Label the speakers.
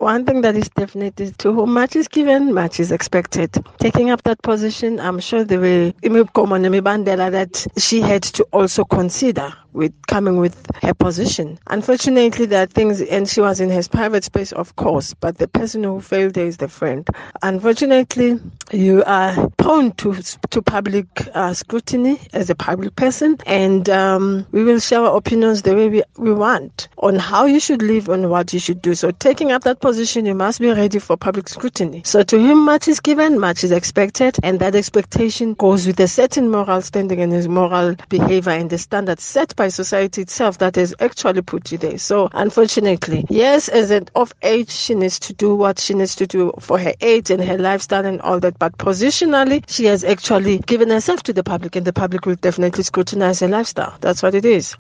Speaker 1: one thing that is definite is to whom much is given, much is expected. Taking up that position, I'm sure there were imibandela that she had to also consider with coming with her position. Unfortunately, there are things, and she was in her private space, of course, but the person who failed her is the friend. Unfortunately, you are prone to public scrutiny as a public person, and we will share our opinions the way we want on how you should live and what you should do. So taking up that position, you must be ready for public scrutiny. So to him much is given, much is expected, and that expectation goes with a certain moral standing and his moral behavior and the standards set by society itself that has actually put you there. So unfortunately, yes, as an of age, she needs to do what she needs to do for her age and her lifestyle and all that, but positionally, she has actually given herself to the public, and the public will definitely scrutinize her lifestyle. That's what it is.